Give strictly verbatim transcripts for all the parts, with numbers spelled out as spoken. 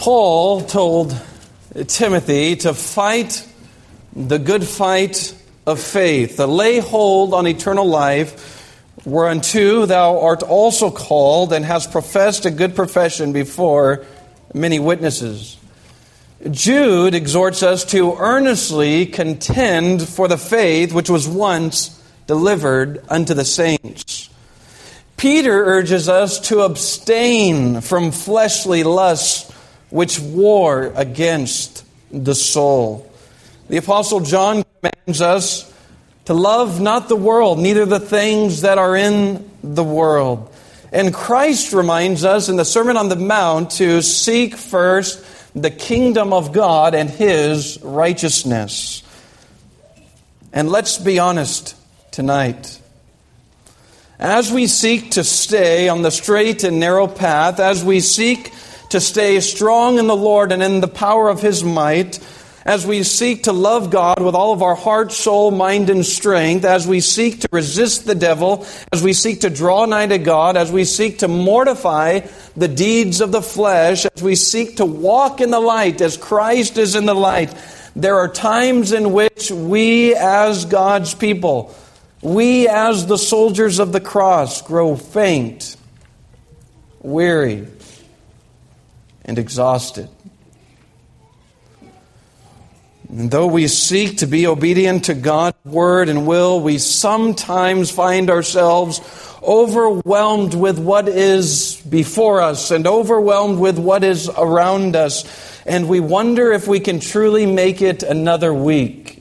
Paul told Timothy to fight the good fight of faith, to lay hold on eternal life, whereunto thou art also called, and hast professed a good profession before many witnesses. Jude exhorts us to earnestly contend for the faith which was once delivered unto the saints. Peter urges us to abstain from fleshly lusts which war against the soul. The Apostle John commands us to love not the world, neither the things that are in the world. And Christ reminds us in the Sermon on the Mount to seek first the kingdom of God and His righteousness. And let's be honest tonight. As we seek to stay on the straight and narrow path, as we seek to stay strong in the Lord and in the power of His might, as we seek to love God with all of our heart, soul, mind, and strength, as we seek to resist the devil, as we seek to draw nigh to God, as we seek to mortify the deeds of the flesh, as we seek to walk in the light as Christ is in the light, there are times in which we as God's people, we as the soldiers of the cross, grow faint, weary, and exhausted. And though we seek to be obedient to God's word and will, we sometimes find ourselves overwhelmed with what is before us and overwhelmed with what is around us. And we wonder if we can truly make it another week.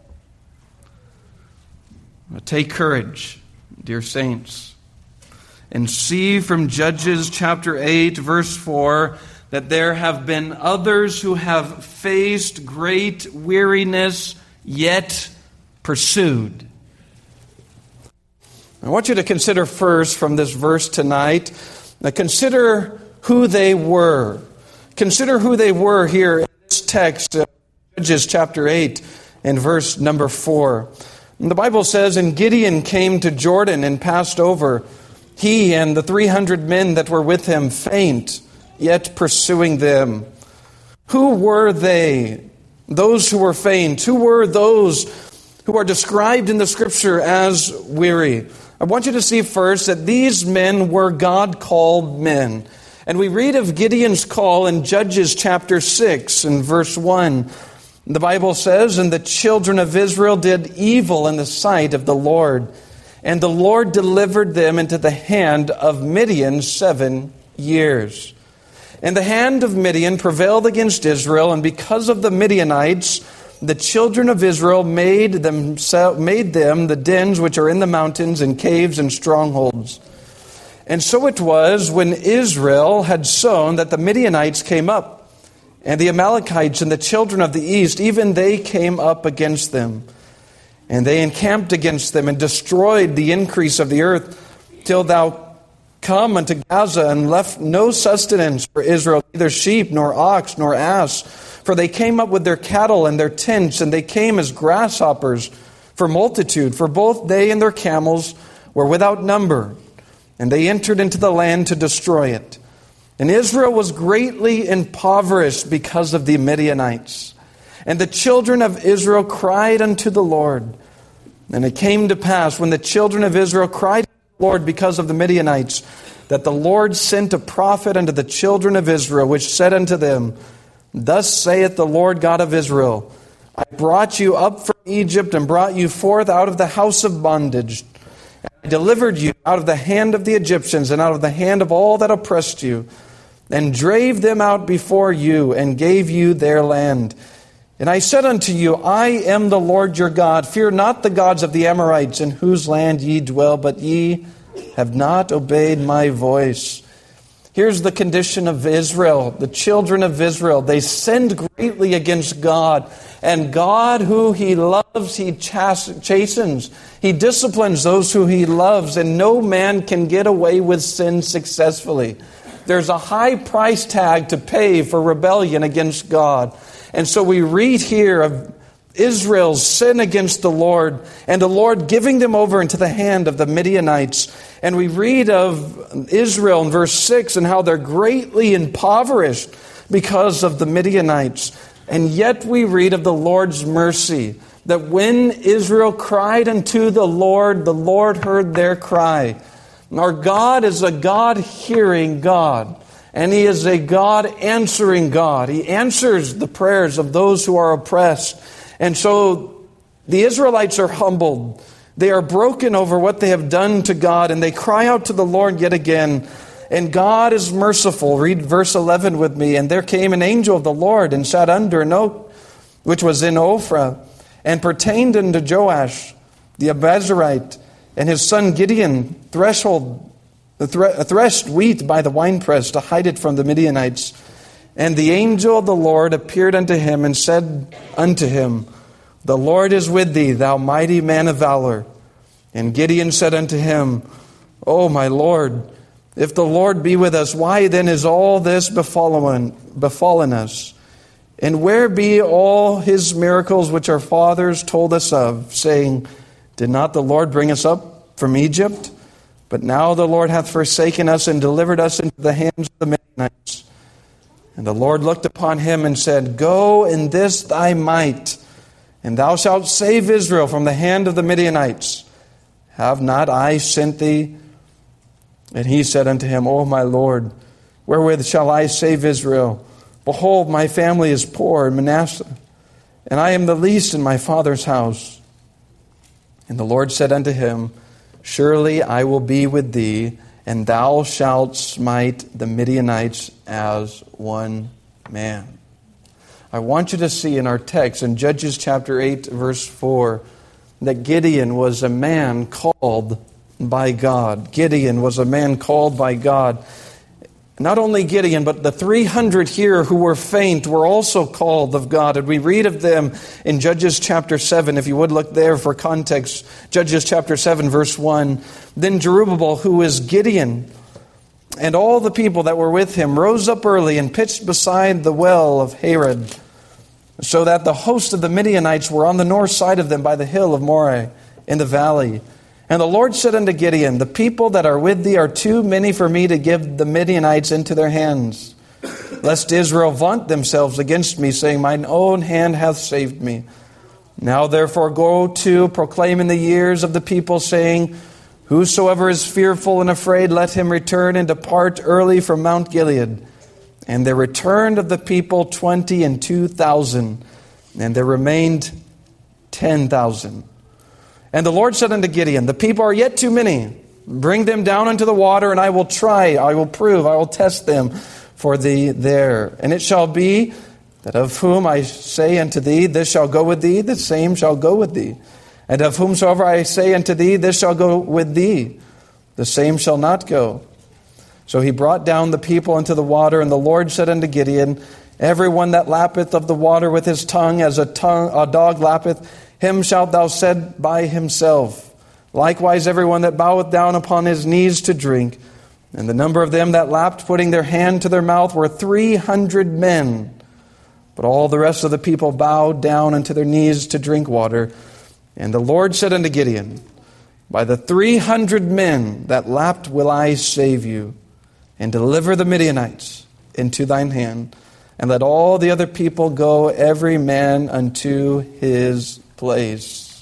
Take courage, dear saints, and see from Judges chapter eight, verse four, that there have been others who have faced great weariness, yet pursued. I want you to consider first from this verse tonight, now consider who they were. Consider who they were here in this text, Judges chapter eight and verse number four. And the Bible says, "And Gideon came to Jordan and passed over, he and the three hundred men that were with him, faint, yet pursuing them." Who were they? Those who were faint. Who were those who are described in the Scripture as weary? I want you to see first that these men were God-called men. And we read of Gideon's call in Judges chapter six and verse one. The Bible says, "And the children of Israel did evil in the sight of the Lord, and the Lord delivered them into the hand of Midian seven years. And the hand of Midian prevailed against Israel, and because of the Midianites, the children of Israel made them, made them the dens which are in the mountains and caves and strongholds. And so it was when Israel had sown that the Midianites came up, and the Amalekites and the children of the east, even they came up against them. And they encamped against them and destroyed the increase of the earth, till thou come unto Gaza, and left no sustenance for Israel, neither sheep, nor ox, nor ass. For they came up with their cattle and their tents, and they came as grasshoppers for multitude. For both they and their camels were without number, and they entered into the land to destroy it. And Israel was greatly impoverished because of the Midianites. And the children of Israel cried unto the Lord. And it came to pass, when the children of Israel cried unto the Lord because of the Midianites, that the Lord sent a prophet unto the children of Israel, which said unto them, Thus saith the Lord God of Israel, I brought you up from Egypt, and brought you forth out of the house of bondage. And I delivered you out of the hand of the Egyptians, and out of the hand of all that oppressed you, and drave them out before you, and gave you their land. And I said unto you, I am the Lord your God. Fear not the gods of the Amorites, in whose land ye dwell, but ye have not obeyed my voice." Here's the condition of Israel, the children of Israel. They sinned greatly against God. And God, who He loves, He chastens. He disciplines those who He loves. And no man can get away with sin successfully. There's a high price tag to pay for rebellion against God. And so we read here of Israel's sin against the Lord, and the Lord giving them over into the hand of the Midianites. And we read of Israel in verse six, and how they're greatly impoverished because of the Midianites. And yet we read of the Lord's mercy, that when Israel cried unto the Lord, the Lord heard their cry. Our God is a God-hearing God, and He is a God-answering God. He answers the prayers of those who are oppressed. And so the Israelites are humbled. They are broken over what they have done to God, and they cry out to the Lord yet again. And God is merciful. Read verse eleven with me. And there came an angel of the Lord and sat under an oak, which was in Ophrah, and pertained unto Joash the Abiezrite, and his son Gideon threshold, thre- threshed wheat by the winepress to hide it from the Midianites. And the angel of the Lord appeared unto him and said unto him, The Lord is with thee, thou mighty man of valor. And Gideon said unto him, O my Lord, if the Lord be with us, why then is all this befallen, befallen us? And where be all His miracles which our fathers told us of, saying, Did not the Lord bring us up from Egypt? But now the Lord hath forsaken us and delivered us into the hands of the Midianites. And the Lord looked upon him and said, Go in this thy might, and thou shalt save Israel from the hand of the Midianites. Have not I sent thee? And he said unto him, O my Lord, wherewith shall I save Israel? Behold, my family is poor in Manasseh, and I am the least in my father's house. And the Lord said unto him, Surely I will be with thee, and thou shalt smite the Midianites as one man. I want you to see in our text, in Judges chapter eight, verse four, that Gideon was a man called by God. Gideon was a man called by God. Not only Gideon, but the three hundred here who were faint were also called of God. And we read of them in Judges chapter seven, if you would look there for context. Judges chapter seven, verse one. Then Jerubbaal, who is Gideon, and all the people that were with him, rose up early and pitched beside the well of Harod, so that the host of the Midianites were on the north side of them by the hill of Moreh in the valley. And the Lord said unto Gideon, The people that are with thee are too many for me to give the Midianites into their hands, lest Israel vaunt themselves against me, saying, Mine own hand hath saved me. Now therefore go to, proclaim in the ears of the people, saying, Whosoever is fearful and afraid, let him return and depart early from Mount Gilead. And there returned of the people twenty and two thousand, and there remained ten thousand. And the Lord said unto Gideon, The people are yet too many. Bring them down into the water, and I will try, I will prove, I will test them for thee there. And it shall be that of whom I say unto thee, This shall go with thee, the same shall go with thee. And of whomsoever I say unto thee, This shall go with thee, the same shall not go. So he brought down the people into the water, and the Lord said unto Gideon, Every one that lappeth of the water with his tongue, as a, tongue, a dog lappeth, him shalt thou set by himself. Likewise every one that boweth down upon his knees to drink. And the number of them that lapped, putting their hand to their mouth, were three hundred men. But all the rest of the people bowed down unto their knees to drink water. And the Lord said unto Gideon, By the three hundred men that lapped will I save you, and deliver the Midianites into thine hand. And let all the other people go, every man unto his place.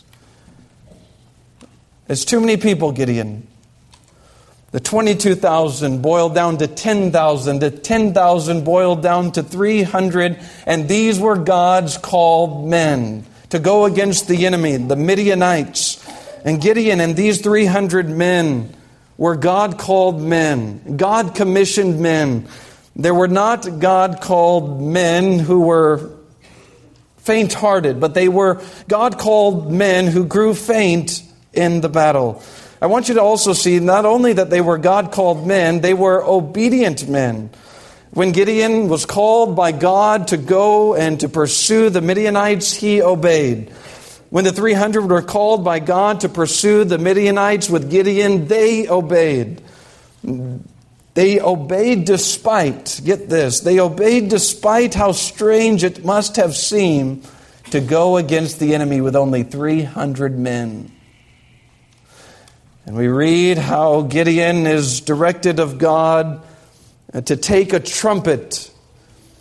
It's too many people, Gideon. The twenty-two thousand boiled down to ten thousand. The ten thousand boiled down to three hundred. And these were God's called men to go against the enemy, the Midianites. And Gideon and these three hundred men were God called men, God commissioned men. There were not God called men who were faint-hearted, but they were God-called men who grew faint in the battle. I want you to also see not only that they were God-called men, they were obedient men. When Gideon was called by God to go and to pursue the Midianites, he obeyed. When the three hundred were called by God to pursue the Midianites with Gideon, they obeyed. They obeyed despite, get this, they obeyed despite how strange it must have seemed to go against the enemy with only three hundred men. And we read how Gideon is directed of God to take a trumpet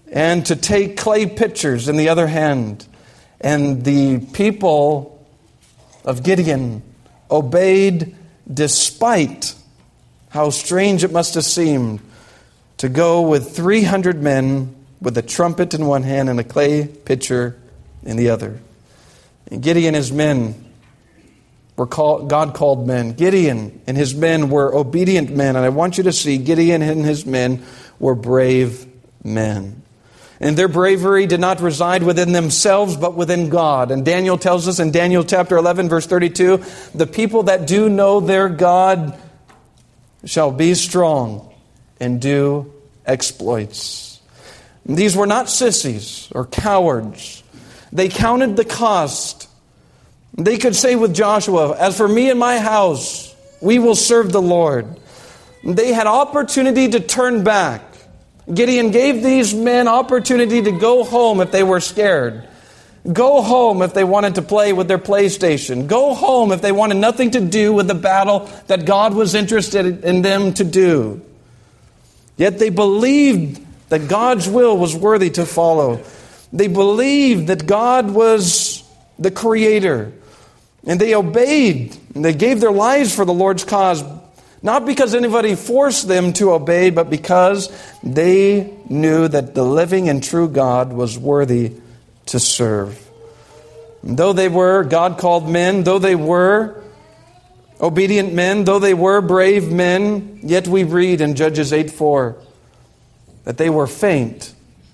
and to take clay pitchers in the other hand. And the people of Gideon obeyed despite how strange it must have seemed to go with three hundred men with a trumpet in one hand and a clay pitcher in the other. And Gideon and his men were called, God called men. Gideon and his men were obedient men. And I want you to see Gideon and his men were brave men. And their bravery did not reside within themselves, but within God. And Daniel tells us in Daniel chapter eleven, verse thirty-two, the people that do know their God shall be strong and do exploits. And these were not sissies or cowards. They counted the cost. They could say with Joshua, as for me and my house, we will serve the Lord. They had opportunity to turn back. Gideon gave these men opportunity to go home if they were scared. Go home if they wanted to play with their PlayStation. Go home if they wanted nothing to do with the battle that God was interested in them to do. Yet they believed that God's will was worthy to follow. They believed that God was the Creator. And they obeyed. And they gave their lives for the Lord's cause. Not because anybody forced them to obey, but because they knew that the living and true God was worthy to serve. And though they were God-called men, though they were obedient men, though they were brave men, yet we read in Judges eight four that they were faint,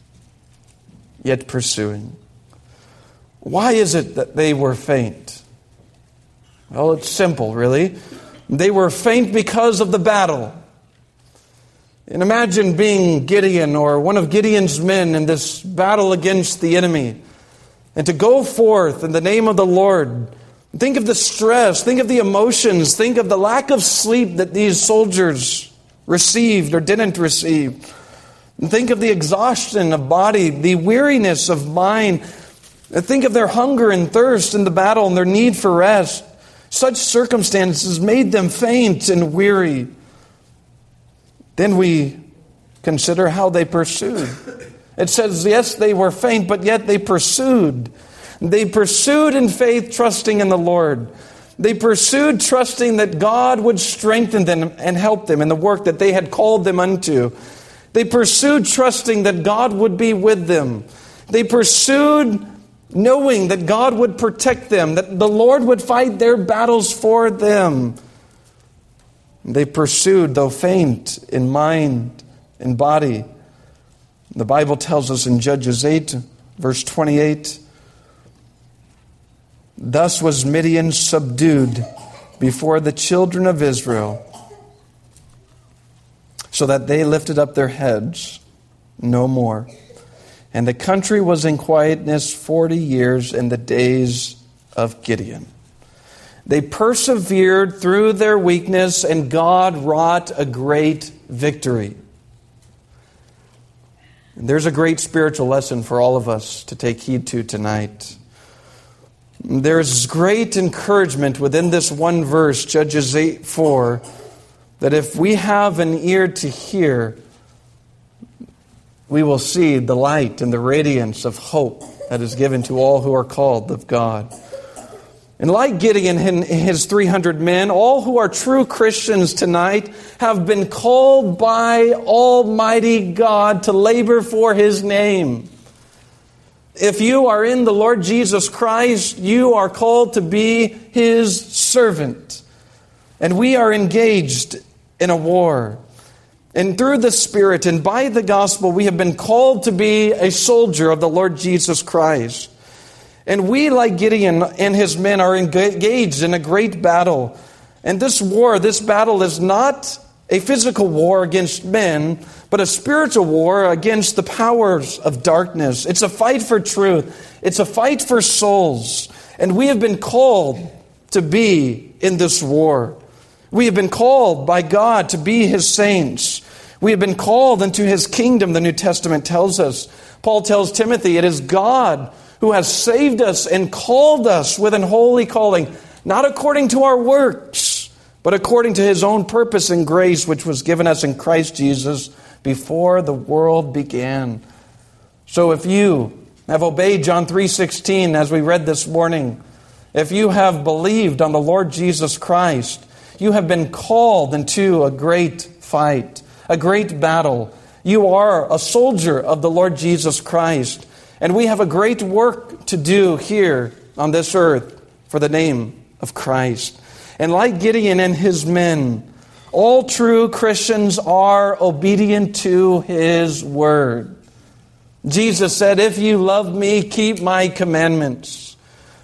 yet pursuing. Why is it that they were faint? Well, it's simple, really. They were faint because of the battle. And imagine being Gideon or one of Gideon's men in this battle against the enemy. And to go forth in the name of the Lord. Think of the stress. Think of the emotions. Think of the lack of sleep that these soldiers received or didn't receive. And think of the exhaustion of body, the weariness of mind. And think of their hunger and thirst in the battle and their need for rest. Such circumstances made them faint and weary. Then we consider how they pursued. It says, yes, they were faint, but yet they pursued. They pursued in faith, trusting in the Lord. They pursued trusting that God would strengthen them and help them in the work that they had called them unto. They pursued trusting that God would be with them. They pursued knowing that God would protect them, that the Lord would fight their battles for them. They pursued, though faint in mind and body. The Bible tells us in Judges eight, verse twenty-eight, thus was Midian subdued before the children of Israel, so that they lifted up their heads no more. And the country was in quietness forty years in the days of Gideon. They persevered through their weakness, and God wrought a great victory. And there's a great spiritual lesson for all of us to take heed to tonight. There's great encouragement within this one verse, Judges eight four, that if we have an ear to hear, we will see the light and the radiance of hope that is given to all who are called of God. And like Gideon and his three hundred men, all who are true Christians tonight have been called by Almighty God to labor for His name. If you are in the Lord Jesus Christ, you are called to be His servant. And we are engaged in a war. And through the Spirit and by the gospel, we have been called to be a soldier of the Lord Jesus Christ. And we, like Gideon and his men, are engaged in a great battle. And this war, this battle is not a physical war against men, but a spiritual war against the powers of darkness. It's a fight for truth. It's a fight for souls. And we have been called to be in this war. We have been called by God to be His saints. We have been called into His kingdom, the New Testament tells us. Paul tells Timothy, it is God who has saved us and called us with an holy calling, not according to our works, but according to His own purpose and grace, which was given us in Christ Jesus before the world began. So if you have obeyed John three sixteen, as we read this morning, if you have believed on the Lord Jesus Christ, you have been called into a great fight, a great battle. You are a soldier of the Lord Jesus Christ. And we have a great work to do here on this earth for the name of Christ. And like Gideon and his men, all true Christians are obedient to His word. Jesus said, if you love me, keep my commandments.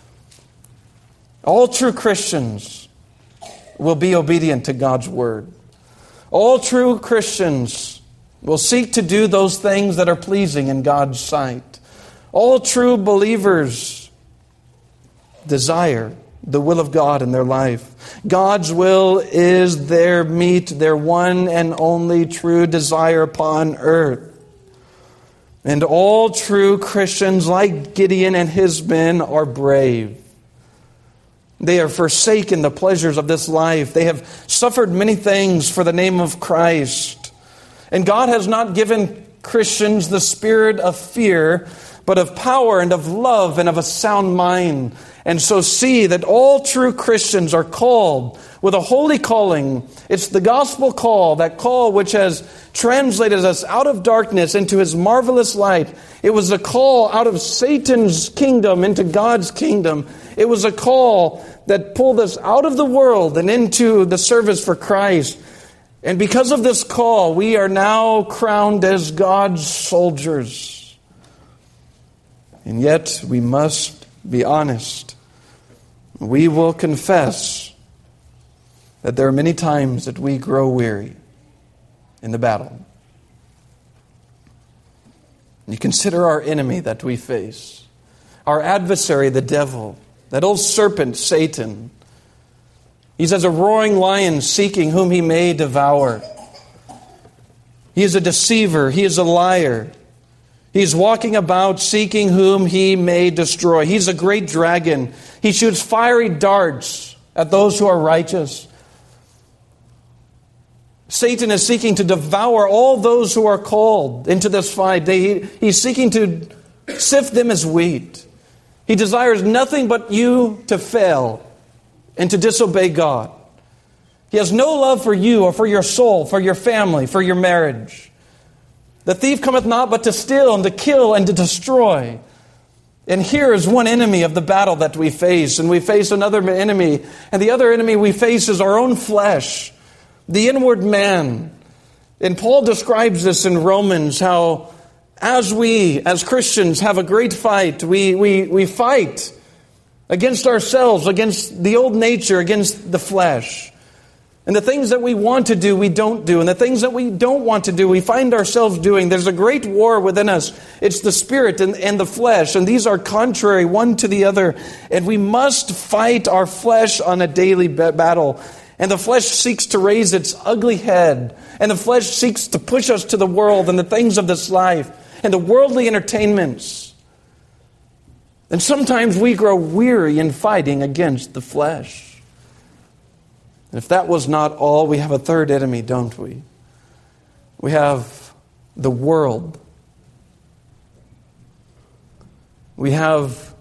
All true Christians will be obedient to God's word. All true Christians will seek to do those things that are pleasing in God's sight. All true believers desire the will of God in their life. God's will is their meat, their one and only true desire upon earth. And all true Christians, like Gideon and his men, are brave. They have forsaken the pleasures of this life. They have suffered many things for the name of Christ. And God has not given Christians the spirit of fear, but of power and of love and of a sound mind. And so see that all true Christians are called with a holy calling. It's the gospel call, that call which has translated us out of darkness into His marvelous light. It was a call out of Satan's kingdom into God's kingdom. It was a call that pulled us out of the world and into the service for Christ. And because of this call, we are now crowned as God's soldiers. And yet, we must be honest. We will confess that there are many times that we grow weary in the battle. You consider our enemy that we face, our adversary, the devil, that old serpent, Satan. He's as a roaring lion seeking whom he may devour. He is a deceiver. He is a liar. He's walking about seeking whom he may destroy. He's a great dragon. He shoots fiery darts at those who are righteous. Satan is seeking to devour all those who are called into this fight. They, he's seeking to sift them as wheat. He desires nothing but you to fail and to disobey God. He has no love for you or for your soul, for your family, for your marriage. The thief cometh not but to steal and to kill and to destroy. And here is one enemy of the battle that we face. And we face another enemy. And the other enemy we face is our own flesh, the inward man. And Paul describes this in Romans, how as we, as Christians, have a great fight, we, we, we fight against ourselves, against the old nature, against the flesh. And the things that we want to do, we don't do. And the things that we don't want to do, we find ourselves doing. There's a great war within us. It's the spirit and, and the flesh. And these are contrary one to the other. And we must fight our flesh on a daily battle. And the flesh seeks to raise its ugly head. And the flesh seeks to push us to the world and the things of this life and the worldly entertainments. And sometimes we grow weary in fighting against the flesh. And if that was not all, we have a third enemy, don't we? We have the world. We have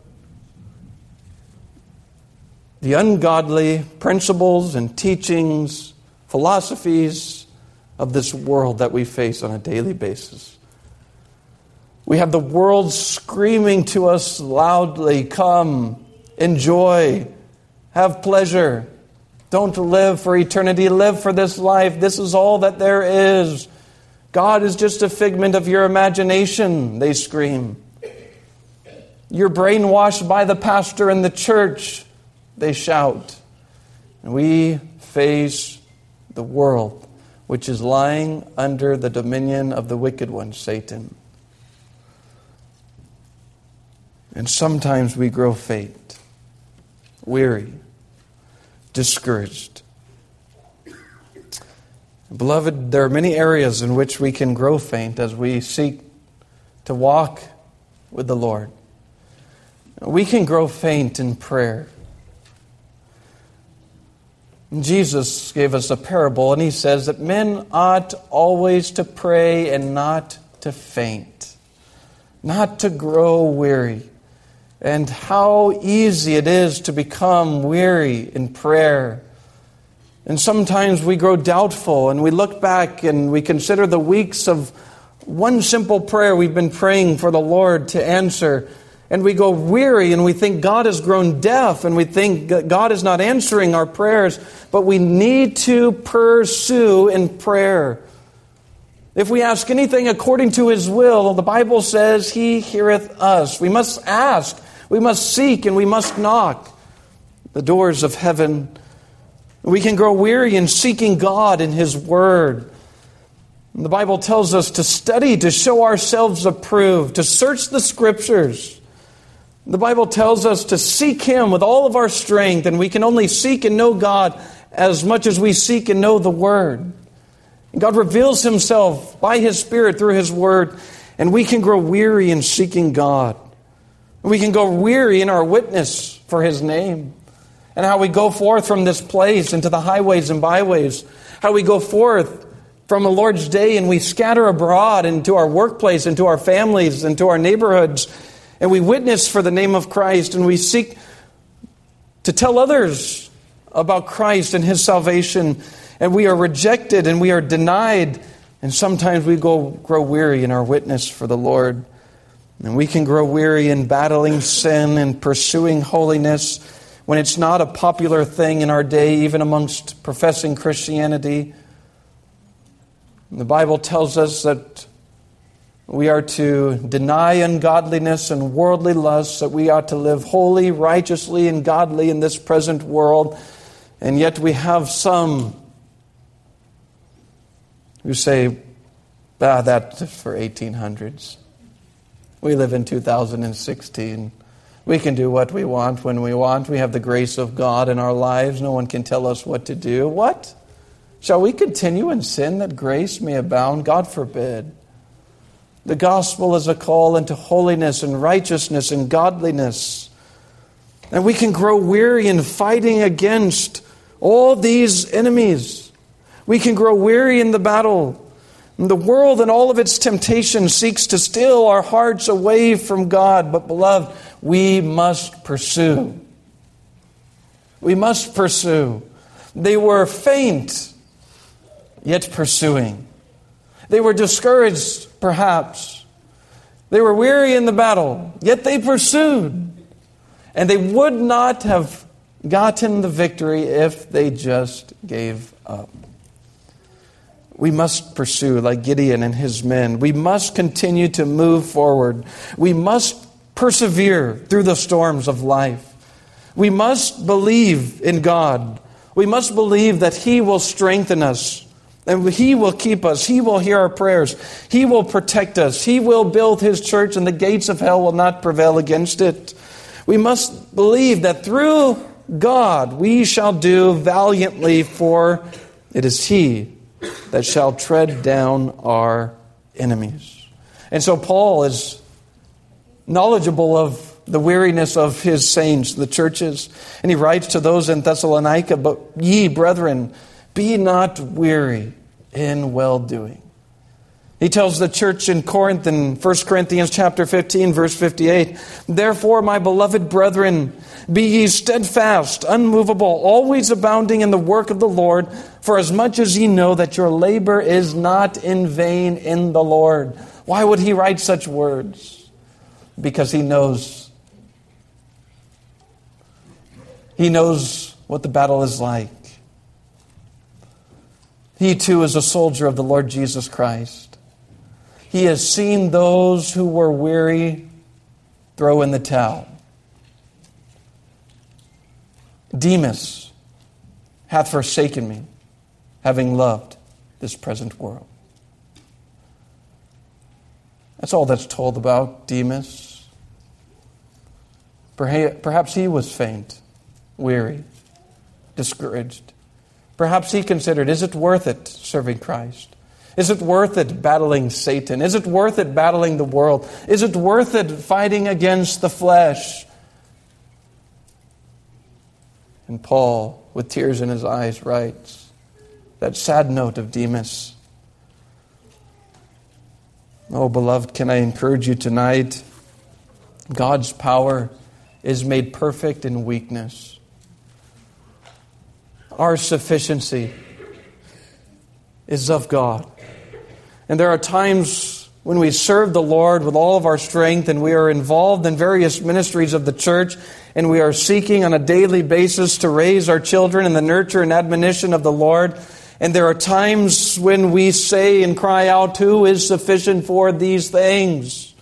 the ungodly principles and teachings, philosophies of this world that we face on a daily basis. We have the world screaming to us loudly, come, enjoy, have pleasure. Don't live for eternity, live for this life. This is all that there is. God is just a figment of your imagination, they scream. You're brainwashed by the pastor and the church, they shout. And we face the world, which is lying under the dominion of the wicked one, Satan. And sometimes we grow faint, weary, discouraged. Beloved, there are many areas in which we can grow faint as we seek to walk with the Lord. We can grow faint in prayer. Jesus gave us a parable, and He says that men ought always to pray and not to faint. not to grow weary. And how easy it is to become weary in prayer. And sometimes we grow doubtful and we look back and we consider the weeks of one simple prayer we've been praying for the Lord to answer. And we go weary and we think God has grown deaf and we think God is not answering our prayers. But we need to pursue in prayer. If we ask anything according to His will, the Bible says He heareth us. We must ask, we must seek, and we must knock the doors of heaven. We can grow weary in seeking God in His Word. The Bible tells us to study, to show ourselves approved, to search the Scriptures. The Bible tells us to seek Him with all of our strength, and we can only seek and know God as much as we seek and know the Word. God reveals Himself by His Spirit through His Word, and we can grow weary in seeking God. We can go weary in our witness for His name, and how we go forth from this place into the highways and byways, how we go forth from the Lord's day and we scatter abroad into our workplace, into our families, into our neighborhoods, and we witness for the name of Christ, and we seek to tell others about Christ and His salvation. And we are rejected and we are denied. And sometimes we go grow weary in our witness for the Lord. And we can grow weary in battling sin and pursuing holiness when it's not a popular thing in our day, even amongst professing Christianity. The Bible tells us that we are to deny ungodliness and worldly lusts, that we ought to live holy, righteously, and godly in this present world. And yet we have some who say, ah, that's for eighteen hundreds. We live in two thousand sixteen. We can do what we want when we want. We have the grace of God in our lives. No one can tell us what to do. What? Shall we continue in sin that grace may abound? God forbid. The gospel is a call into holiness and righteousness and godliness. And we can grow weary in fighting against all these enemies. We can grow weary in the battle. The world and all of its temptation seeks to steal our hearts away from God. But beloved, we must pursue. We must pursue. They were faint, yet pursuing. They were discouraged, perhaps. They were weary in the battle, yet they pursued. And they would not have gotten the victory if they just gave up. We must pursue like Gideon and his men. We must continue to move forward. We must persevere through the storms of life. We must believe in God. We must believe that He will strengthen us. And He will keep us. He will hear our prayers. He will protect us. He will build His church, and the gates of hell will not prevail against it. We must believe that through God we shall do valiantly, for it is He that shall tread down our enemies. And so Paul is knowledgeable of the weariness of his saints, the churches. And he writes to those in Thessalonica, "But ye, brethren, be not weary in well-doing." He tells the church in Corinth in First Corinthians chapter fifteen, verse fifty-eight, "Therefore, my beloved brethren, be ye steadfast, unmovable, always abounding in the work of the Lord, for as much as ye know that your labor is not in vain in the Lord." Why would he write such words? Because he knows. He knows what the battle is like. He too is a soldier of the Lord Jesus Christ. He has seen those who were weary throw in the towel. Demas hath forsaken me, having loved this present world. That's all that's told about Demas. Perhaps he was faint, weary, discouraged. Perhaps he considered, is it worth it serving Christ? Is it worth it battling Satan? Is it worth it battling the world? Is it worth it fighting against the flesh? And Paul, with tears in his eyes, writes that sad note of Demas. Oh, beloved, can I encourage you tonight? God's power is made perfect in weakness. Our sufficiency is of God. And there are times when we serve the Lord with all of our strength and we are involved in various ministries of the church and we are seeking on a daily basis to raise our children in the nurture and admonition of the Lord. And there are times when we say and cry out, who is sufficient for these things?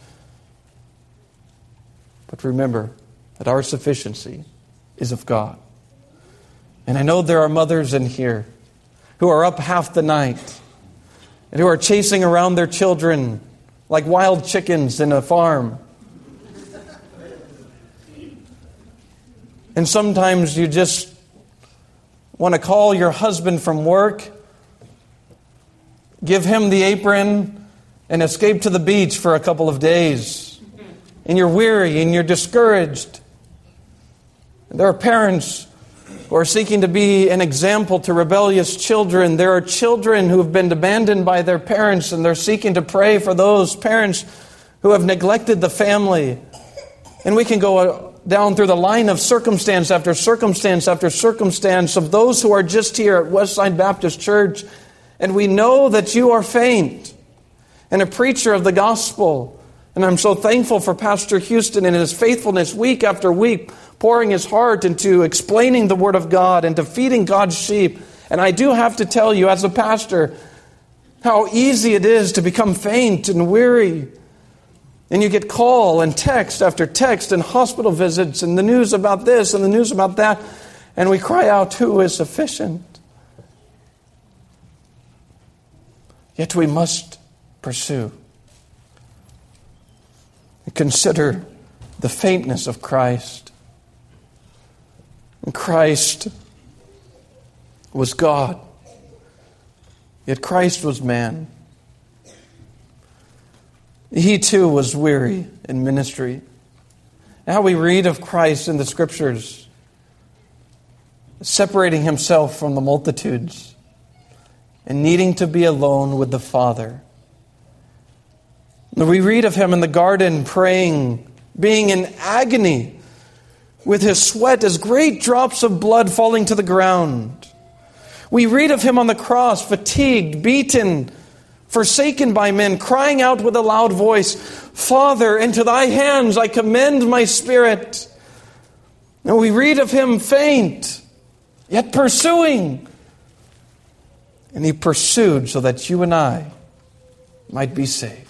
But remember that our sufficiency is of God. And I know there are mothers in here who are up half the night and who are chasing around their children like wild chickens in a farm. And sometimes you just want to call your husband from work, give him the apron, and escape to the beach for a couple of days. And you're weary and you're discouraged. And there are parents who are seeking to be an example to rebellious children. There are children who have been abandoned by their parents, and they're seeking to pray for those parents who have neglected the family. And we can go down through the line of circumstance after circumstance after circumstance of those who are just here at Westside Baptist Church. And we know that you are faint and a preacher of the gospel. And I'm so thankful for Pastor Houston and his faithfulness week after week, pouring his heart into explaining the Word of God and to feeding God's sheep. And I do have to tell you as a pastor how easy it is to become faint and weary. And you get call and text after text and hospital visits and the news about this and the news about that. And we cry out, who is sufficient? Yet we must pursue. Consider the faintness of Christ. And Christ was God, yet Christ was man. He too was weary in ministry. Now we read of Christ in the Scriptures, separating himself from the multitudes and needing to be alone with the Father. We read of him in the garden praying, being in agony, with his sweat as great drops of blood falling to the ground. We read of him on the cross, fatigued, beaten, forsaken by men, crying out with a loud voice, Father, into thy hands I commend my spirit. And we read of him faint, yet pursuing. And he pursued so that you and I might be saved.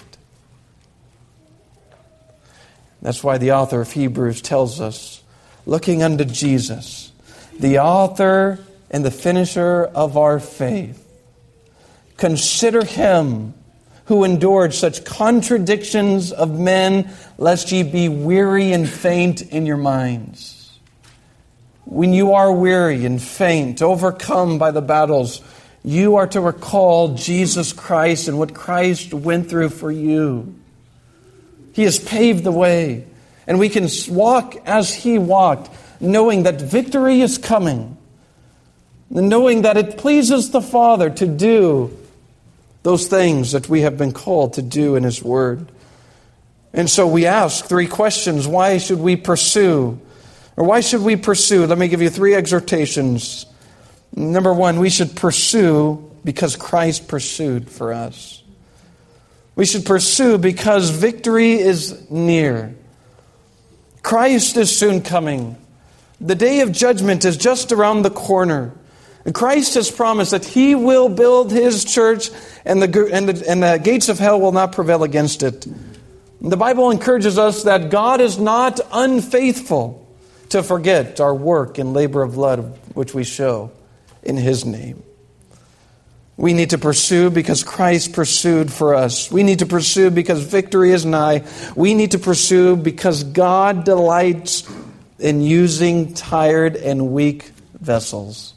That's why the author of Hebrews tells us, looking unto Jesus, the author and the finisher of our faith. Consider him who endured such contradictions of men, lest ye be weary and faint in your minds. When you are weary and faint, overcome by the battles, you are to recall Jesus Christ and what Christ went through for you. He has paved the way, and we can walk as he walked, knowing that victory is coming, and knowing that it pleases the Father to do those things that we have been called to do in his word. And so we ask three questions. Why should we pursue? Or why should we pursue? Let me give you three exhortations. Number one, we should pursue because Christ pursued for us. We should pursue because victory is near. Christ is soon coming. The day of judgment is just around the corner. And Christ has promised that he will build his church and the, and the, and the gates of hell will not prevail against it. The Bible encourages us that God is not unfaithful to forget our work and labor of love which we show in his name. We need to pursue because Christ pursued for us. We need to pursue because victory is nigh. We need to pursue because God delights in using tired and weak vessels.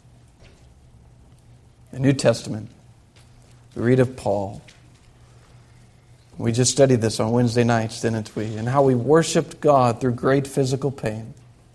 The New Testament, we read of Paul. We just studied this on Wednesday nights, didn't we? And how he worshiped God through great physical pain.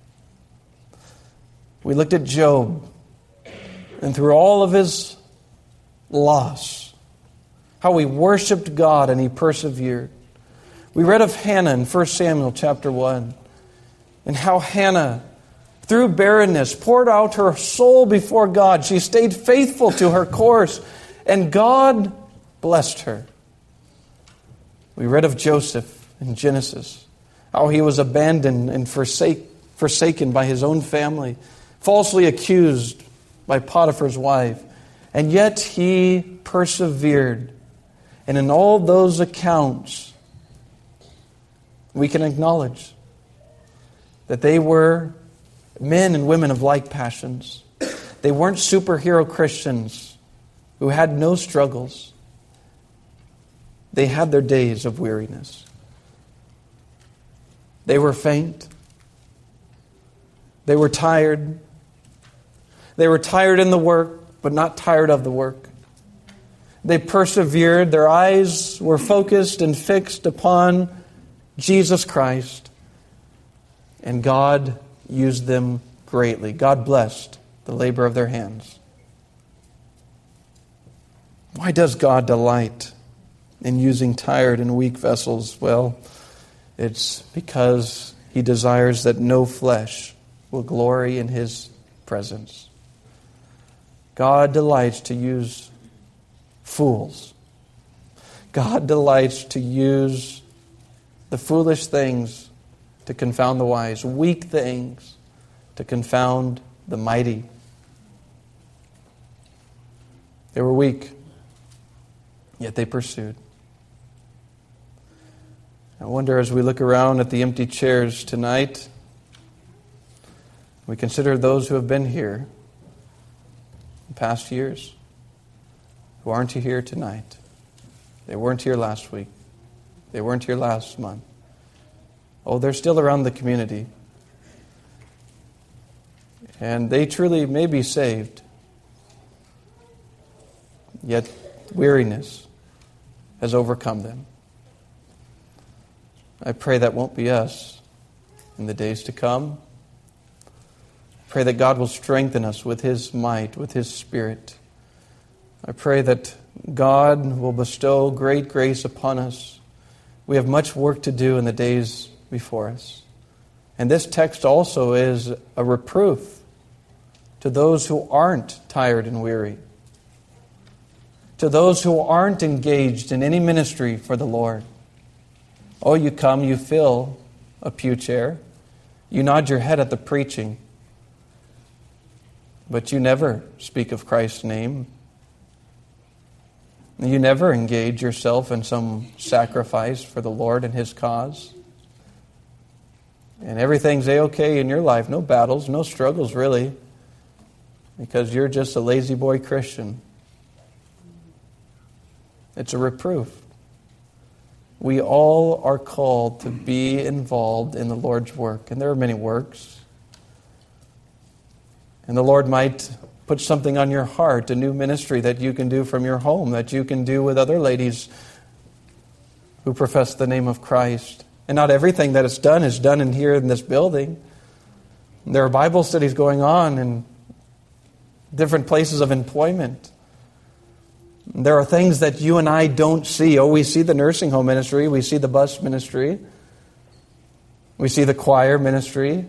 We looked at Job, and through all of his loss, how he worshiped God and he persevered. We read of Hannah in First Samuel chapter one, and how Hannah, through barrenness, poured out her soul before God. She stayed faithful to her course, and God blessed her. We read of Joseph in Genesis, how he was abandoned and forsake, forsaken by his own family, falsely accused by Potiphar's wife, and yet he persevered. And in all those accounts, we can acknowledge that they were men and women of like passions. They weren't superhero Christians who had no struggles. They had their days of weariness. They were faint. They were tired. They were tired in the work, but not tired of the work. They persevered. Their eyes were focused and fixed upon Jesus Christ. And God used them greatly. God blessed the labor of their hands. Why does God delight in using tired and weak vessels? Well, it's because He desires that no flesh will glory in His presence. God delights to use fools. God delights to use the foolish things to confound the wise, weak things to confound the mighty. They were weak, yet they pursued. I wonder, as we look around at the empty chairs tonight, we consider those who have been here in past years, who aren't here tonight. They weren't here last week. They weren't here last month. Oh, they're still around the community. And they truly may be saved. Yet weariness has overcome them. I pray that won't be us in the days to come. I pray that God will strengthen us with His might, with His Spirit. I pray that God will bestow great grace upon us. We have much work to do in the days before us. And this text also is a reproof to those who aren't tired and weary, to those who aren't engaged in any ministry for the Lord. Oh, you come, you fill a pew chair, you nod your head at the preaching, but you never speak of Christ's name. You never engage yourself in some sacrifice for the Lord and His cause. And everything's A-okay in your life. No battles, no struggles really. Because you're just a lazy boy Christian. It's a reproof. We all are called to be involved in the Lord's work. And there are many works. And the Lord might put something on your heart, a new ministry that you can do from your home, that you can do with other ladies who profess the name of Christ. And not everything that is done is done in here in this building. There are Bible studies going on in different places of employment. There are things that you and I don't see. Oh, we see the nursing home ministry. We see the bus ministry. We see the choir ministry.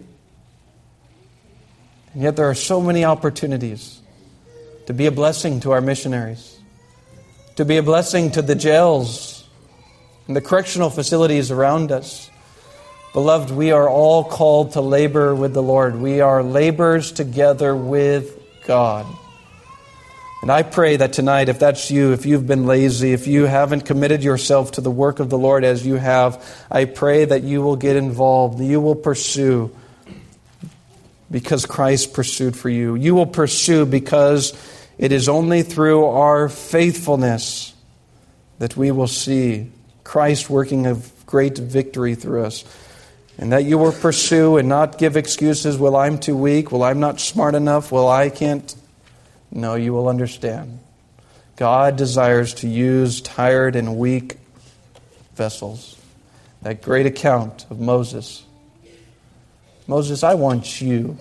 And yet there are so many opportunities to be a blessing to our missionaries, to be a blessing to the jails and the correctional facilities around us. Beloved, we are all called to labor with the Lord. We are laborers together with God. And I pray that tonight, if that's you, if you've been lazy, if you haven't committed yourself to the work of the Lord as you have, I pray that you will get involved, you will pursue because Christ pursued for you. You will pursue because it is only through our faithfulness that we will see Christ working a great victory through us. And that you will pursue and not give excuses, well, I'm too weak, well, I'm not smart enough, well, I can't. No, you will understand. God desires to use tired and weak vessels. That great account of Moses. Moses, I want you.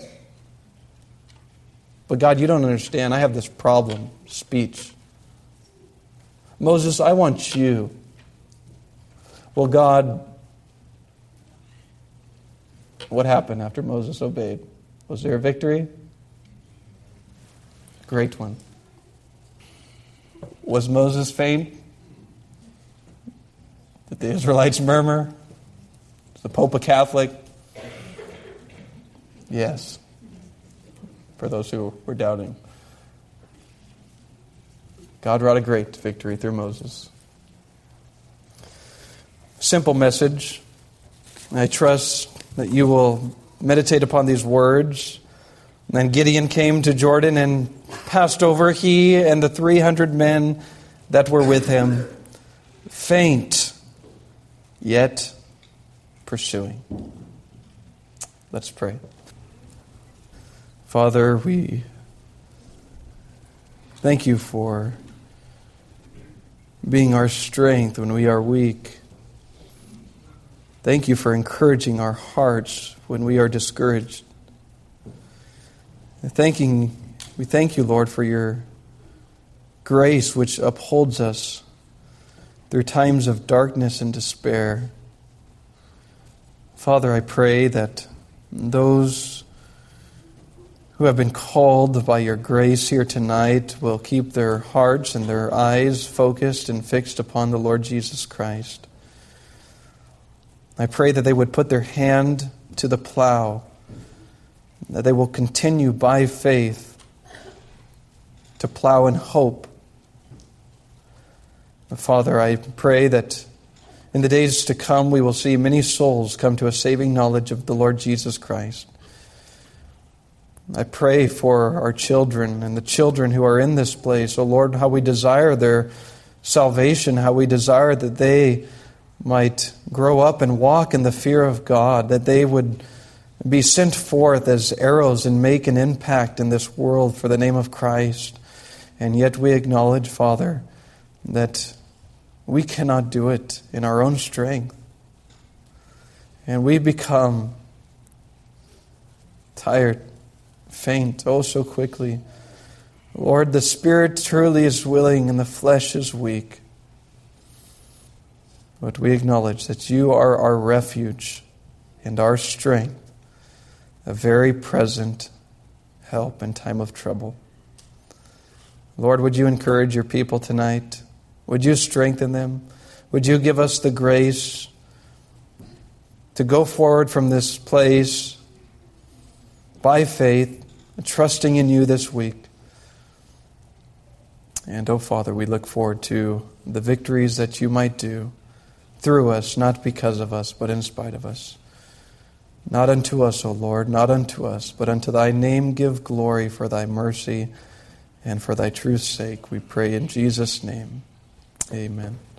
But God, you don't understand. I have this problem, speech. Moses, I want you. Well, God, what happened after Moses obeyed? Was there a victory? Great one. Was Moses faint? Did the Israelites murmur? Was the Pope a Catholic? Yes. For those who were doubting. God wrought a great victory through Moses. Simple message. I trust that you will meditate upon these words. Then Gideon came to Jordan and passed over, he and the three hundred men that were with him, faint, yet pursuing. Let's pray. Father, we thank you for being our strength when we are weak. Thank you for encouraging our hearts when we are discouraged. Thanking, we thank you, Lord, for your grace which upholds us through times of darkness and despair. Father, I pray that those who have been called by your grace here tonight will keep their hearts and their eyes focused and fixed upon the Lord Jesus Christ. I pray that they would put their hand to the plow, that they will continue by faith to plow in hope. Father, I pray that in the days to come we will see many souls come to a saving knowledge of the Lord Jesus Christ. I pray for our children and the children who are in this place. Oh Lord, how we desire their salvation, how we desire that they might grow up and walk in the fear of God, that they would be sent forth as arrows and make an impact in this world for the name of Christ. And yet we acknowledge, Father, that we cannot do it in our own strength. And we become tired, faint, oh so quickly. Lord, the Spirit truly is willing and the flesh is weak. But we acknowledge that you are our refuge and our strength, a very present help in time of trouble. Lord, would you encourage your people tonight? Would you strengthen them? Would you give us the grace to go forward from this place by faith, trusting in you this week? And, oh Father, we look forward to the victories that you might do through us, not because of us, but in spite of us. Not unto us, O Lord, not unto us, but unto thy name give glory for thy mercy and for thy truth's sake. We pray in Jesus' name. Amen.